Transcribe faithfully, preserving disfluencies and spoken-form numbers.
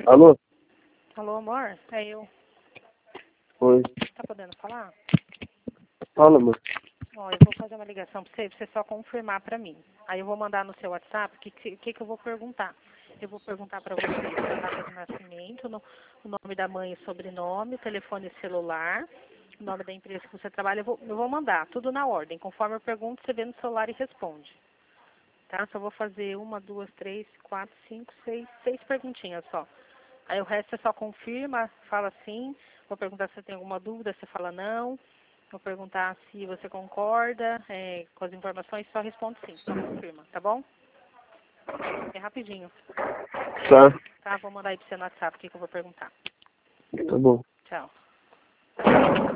Alô? Alô, amor? É eu. Oi. Tá podendo falar? Fala, amor. Ó, eu vou fazer uma ligação pra você, pra você só confirmar pra mim. Aí eu vou mandar no seu WhatsApp o que, que, que que eu vou perguntar. Eu vou perguntar pra você a data de nascimento, no- o nome da mãe e sobrenome, telefone celular, o nome da empresa que você trabalha. Eu vou, eu vou mandar tudo na ordem. Conforme eu pergunto, você vê no celular e responde. Tá? Só vou fazer uma, duas, três, quatro, cinco, seis, seis perguntinhas só. Aí o resto você só confirma, fala sim. Vou perguntar se você tem alguma dúvida, você fala não. Vou perguntar se você concorda é, com as informações, só responde sim, só confirma, tá bom? É rapidinho, Tá. tá? Vou mandar aí pra você no WhatsApp o que que eu vou perguntar. Tá bom. Tchau.